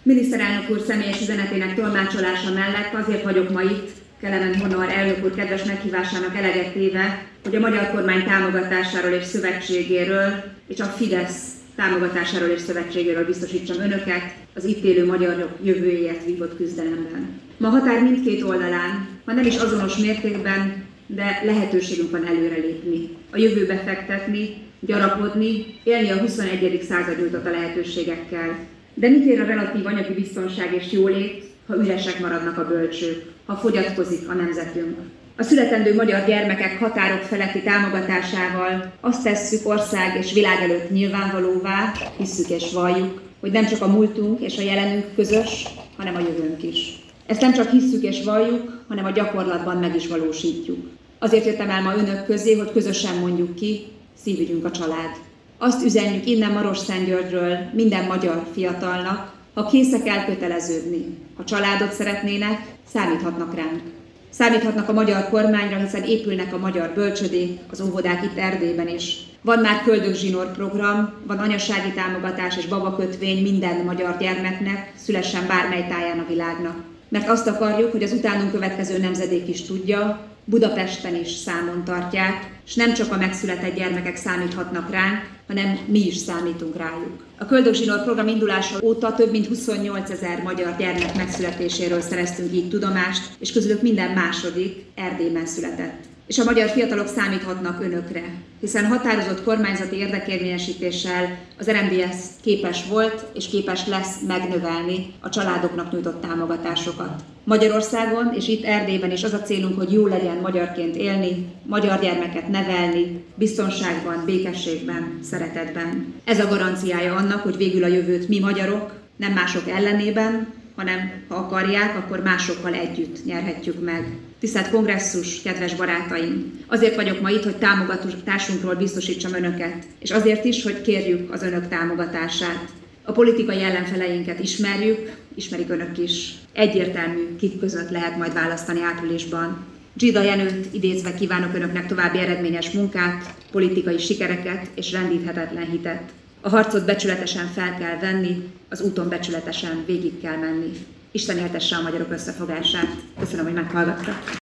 Miniszterelnök úr személyes üzenetének tolmácsolása mellett azért vagyok ma itt, Kelemen Honor elnök úr kedves meghívásának eleget téve, hogy a magyar kormány támogatásáról és szövetségéről, és a Fidesz támogatásáról és szövetségéről biztosítsam önöket az itt élő magyarok jövőjéért vívott küzdelemben. Ma a határ mindkét oldalán, ha nem is azonos mértékben, de lehetőségünk van előrelépni, a jövőbe fektetni, gyarapodni, élni a 21. század nyújtotta lehetőségekkel. De mit ér a relatív anyagi biztonság és jólét, ha üresek maradnak a bölcsők, ha fogyatkozik a nemzetünk? A születendő magyar gyermekek határok feletti támogatásával azt tesszük ország és világ előtt nyilvánvalóvá, hisszük és valljuk, hogy nem csak a múltunk és a jelenünk közös, hanem a jövőnk is. Ezt nem csak hisszük és valljuk, hanem a gyakorlatban meg is valósítjuk. Azért jöttem el ma önök közé, hogy közösen mondjuk ki, szívügyünk a család. Azt üzenjük innen Marosszentgyörgyről minden magyar fiatalnak, ha készek elköteleződni, ha családot szeretnének, számíthatnak ránk. Számíthatnak a magyar kormányra, hiszen épülnek a magyar bölcsödék, az óvodák itt Erdélyben is. Van már köldögzsinór program, van anyasági támogatás és babakötvény minden magyar gyermeknek, szülessen bármely táján a világnak. Mert azt akarjuk, hogy az utánunk következő nemzedék is tudja, Budapesten is számon tartják, és nem csak a megszületett gyermekek számíthatnak ránk, hanem mi is számítunk rájuk. A köldögzsinór program indulása óta több mint 28 000 magyar gyermek megszületéséről szereztünk így tudomást, és közülük minden második Erdélyben született. És a magyar fiatalok számíthatnak önökre, hiszen határozott kormányzati érdekérvényesítéssel az RMDSZ képes volt és képes lesz megnövelni a családoknak nyújtott támogatásokat. Magyarországon és itt Erdélyben is az a célunk, hogy jó legyen magyarként élni, magyar gyermeket nevelni, biztonságban, békességben, szeretetben. Ez a garanciája annak, hogy végül a jövőt mi magyarok, nem mások ellenében, hanem ha akarják, akkor másokkal együtt nyerhetjük meg. Tisztelt kongresszus, kedves barátaim! Azért vagyok ma itt, hogy támogatásunkról biztosítsam önöket, és azért is, hogy kérjük az önök támogatását. A politikai ellenfeleinket ismerik önök is. Egyértelmű, kik között lehet majd választani áprilisban. Zsida Jenőt idézve kívánok önöknek további eredményes munkát, politikai sikereket és rendíthetetlen hitet. A harcot becsületesen fel kell venni, az úton becsületesen végig kell menni. Isten éltesse a magyarok összefogását. Köszönöm, hogy meghallgattak.